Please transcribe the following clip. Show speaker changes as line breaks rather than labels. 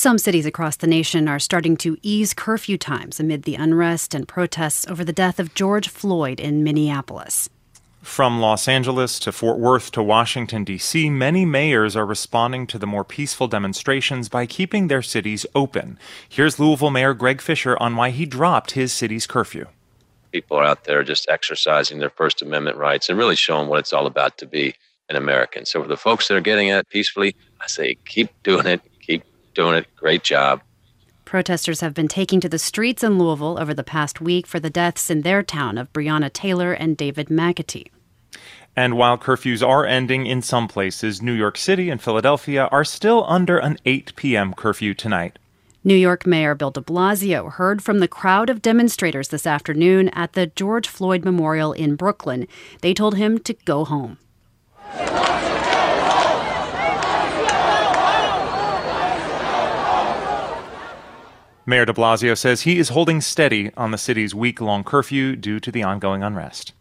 Some cities across the nation are starting to ease curfew times amid the unrest and protests over the death of George Floyd in Minneapolis.
From Los Angeles to Fort Worth to Washington, D.C., many mayors are responding to the more peaceful demonstrations by keeping their cities open. Here's Louisville Mayor Greg Fisher on why he dropped his city's curfew.
People are out there just exercising their First Amendment rights and really showing what it's all about to be an American. So for the folks that are getting at it peacefully, I say keep doing it. Keep doing it. Great job.
Protesters have been taking to the streets in Louisville over the past week for the deaths in their town of Breonna Taylor and David McAtee.
And while curfews are ending in some places, New York City and Philadelphia are still under an 8 p.m. curfew tonight.
New York Mayor Bill de Blasio heard from the crowd of demonstrators this afternoon at the George Floyd Memorial in Brooklyn. They told him to go home.
Mayor de Blasio says he is holding steady on the city's week-long curfew due to the ongoing unrest.